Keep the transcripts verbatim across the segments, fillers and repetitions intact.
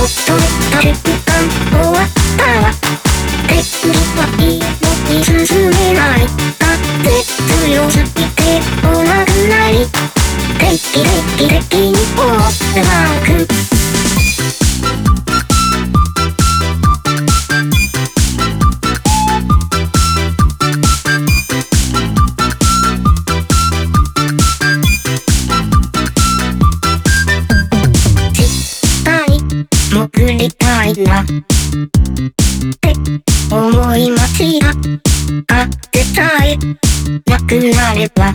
とめた瞬間終わったわ。敵はいいのに進めない。だって強すぎておなくない。敵敵敵にオールマーク。潜りたいなって思いますが、あってさえなくなればあ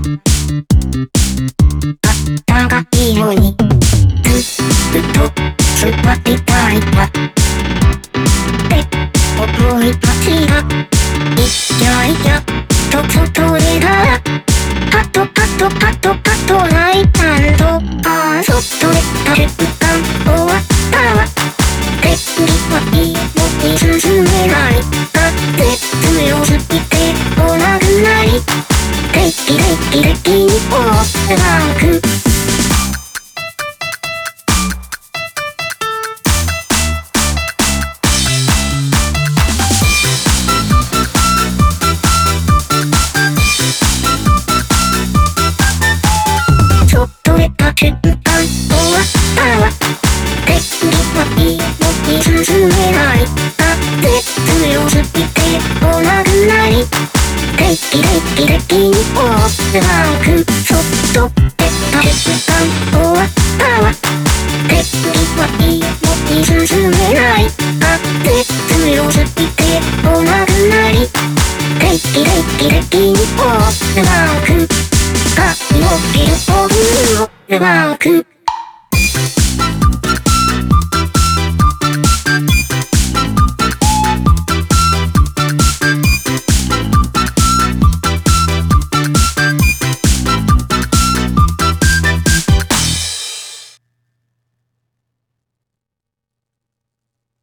ったがいいのに、ずっと座りたいなって思いますが、いやいやと外でならパトパトパトパトライタンド、ああ外でた瞬間終わったわ。敵はいいのに進めない。だって強すぎておなくない。敵敵敵にオールマーク。外へた瞬間終わったわ。敵はいいのに進めない。だって強すぎておなくない。敵敵敵にオールマーク。外へた瞬間終わったわ。敵はいいのに進めない。だって強すぎておなくない。敵敵敵にオールマーク。がよけるオールマーク。